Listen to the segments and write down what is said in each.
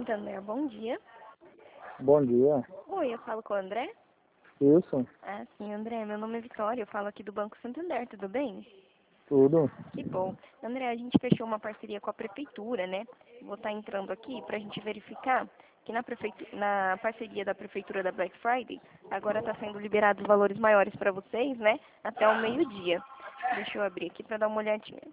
Santander, bom dia. Bom dia. Oi, eu falo com o André? Isso, Ah, sim, André, meu nome é Vitória, eu falo aqui do Banco Santander, tudo bem? tudo. Que bom. André, a gente fechou uma parceria com a prefeitura, né? Vou estar entrando aqui para a gente verificar que na parceria da prefeitura da Black Friday, agora está sendo liberados valores maiores para vocês, né? Até o meio-dia. Deixa eu abrir aqui para dar uma olhadinha.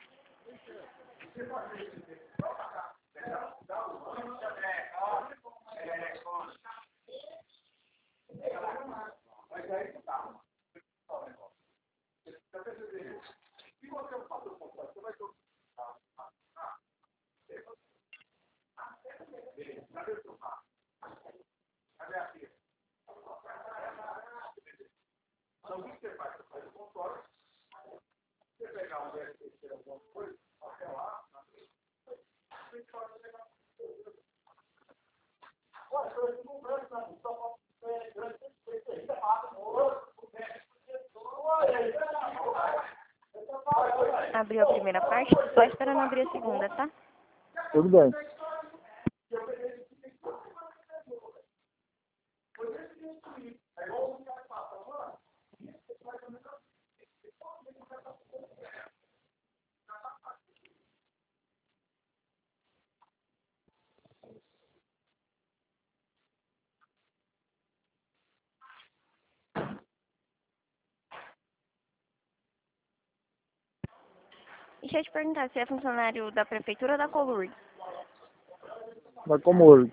Abriu a primeira parte, só esperando abrir a segunda, tá? Tudo bem. E deixa eu te perguntar, você é funcionário da prefeitura ou da Colur? Da Comurg.